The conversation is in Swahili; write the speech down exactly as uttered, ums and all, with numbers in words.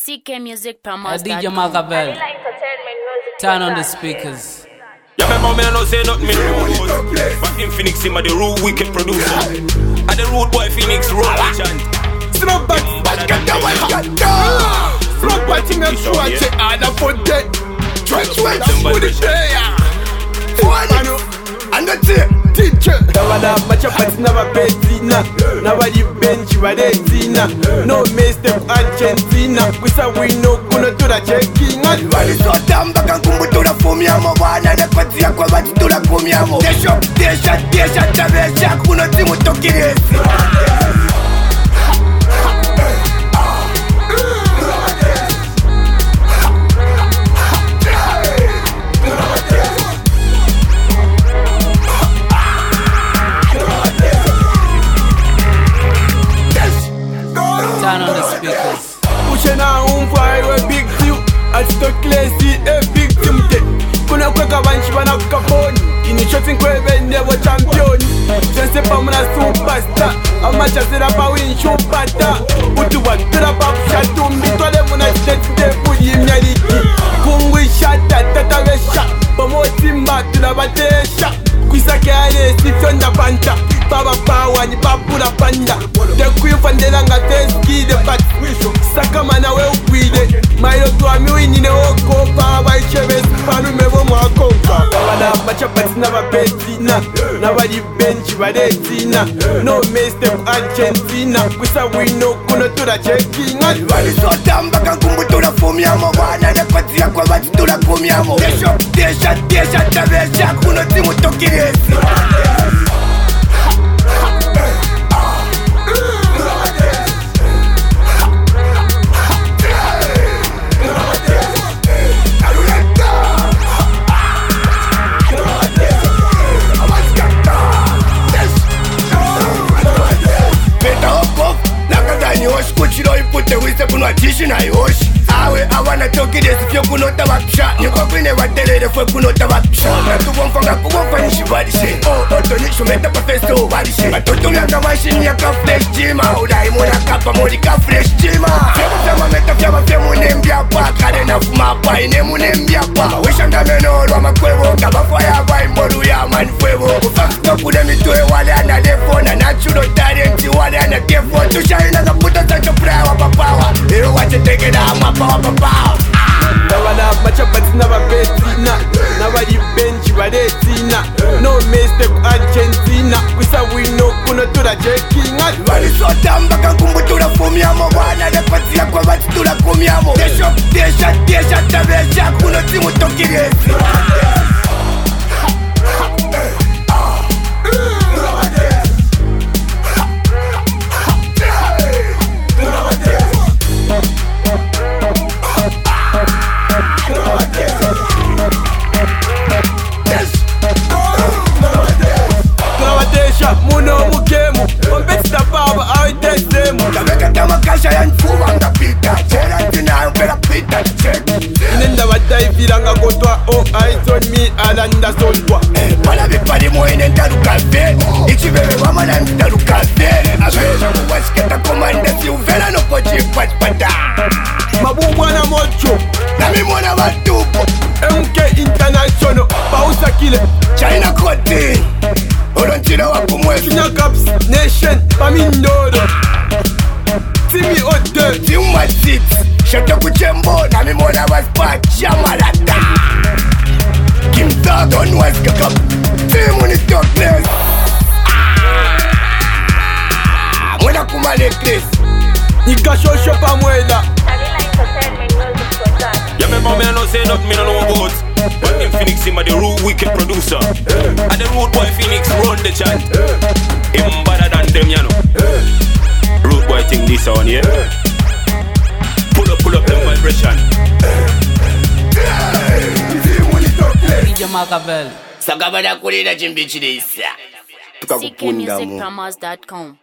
C K Music Promos. D J Machiavelli. Turn on the speakers. Yeah, remember me, I don't say nothing, me rude. But in Phoenix, him a the rude wicked producer. And the rude boy Phoenix, road chant. Smoke back, back, get down, get down. Smoke back, him and show I check all the for dead. Trench wet, put it there. One, and the tip, teacher. Never that much of it's never Bettina. Never the bench, you are Tina. No mistake, Argentina. We say we no gonna do the checking. Wali so damn back and kumbu to the fumiamo. Wana ne pati ya kwa bati to the fumiamo. Desho, desha, desha, tabesha. Kuno timu tokiresi. Turn on the speakers. Pushing on home for a big view. I stuck lazy, a big team. Kuna kweka banchi wana kaponi. Initiating kwebe never champion. Just a permanent superstar. A match as it up a win show pata. Put you one to the pop shot to me. To the moon I said today put him nyaliki. Kungwi shot that that a shot. Pomo timba to the bate shot. Kwisa kaya si fionda panta. Baba power ni papula panda. The queen from the langa teski the back. Saka mana we ukwide. Mayo to a mi wini ne oko. Baba ichebes panu mebo mwakonka. Baba na macha pati naba Bettina. Naba di benchi Tina. No mistake Argentina. Kwisa wino kuno to the checking. Wali so damba kankumbu to the fumiamo. Wana ne pati ya kwa bati to the fumiamo. Desho, desha, desha, tabesha. Kuno timu tokiresi. Kuchiro ipute wise kunwa tishi na yoshi. Awe awana toki desi fyo kunota wapisha. Niko kwine waterere fwe kunota wapisha. Natu wonfanga kuwonfa nishi wadishe. Oh, oto nishu meta pa festo wadishe. Matoto miaka washini yaka fresh jima. Udai muna kapa mori ka fresh jima. Fyama fyama meta fyama fyama unembia pa. Kare na fuma pa ine munembia pa. Wishanga menoro ama kwevo. Kabafa ya vai moru ya manfwevo. Ufakito kude mitue wale ana defo. Na natural talenti wale ana defo. Tushaina kaputa sancho prawa papawa. Ero wache teke da ama pawa papawa. Never that much of it's never Bettina. Never the bench, Tina. No mistake Argentina. We say we no gonna do the checking. Wali so damn back and kumbu to the fumiamo. Wana ne pati ya kwa bati to the fumiamo. Desho, desha, desha, tabesha. Kuno timu tokiresi. Muno mukemu, ombesta baba awitesemu. Kabeka kama kasha ya nfuwa nga pita. Chera tina mpera pita. Inenda wadaifiranga kotwa. Oh, eyes on me, alanda solwa. Pala vipari mo inenda lukafe. Ichibebe wama na nda lukafe. Aveja muwasiketa komanda si uvela no pochi patpata. Mabubwana mocho. Nami mwana watupo. M K International, pausa kile. China Coding. Oronchina wakumwe Kenya Caps Nation Pamindoro Timi Ode Timu Matit Shata kuchembo Na mimona waspa Chamalata Kim Tadon waskakap Timu ni Tokles Mwena kumale Chris Nika shosho pa mwela Yeah, remember me, I don't say nothing, me no know about. But in Phoenix, him a the rude wicked producer. And the rude boy Phoenix run the chant. Him better than them, you know. Rude boy think this on, yeah. Pull up, pull up them vibration. D J Machiavelli. Sagabada kulina jimbichi deisa. C K Music Promos dot com.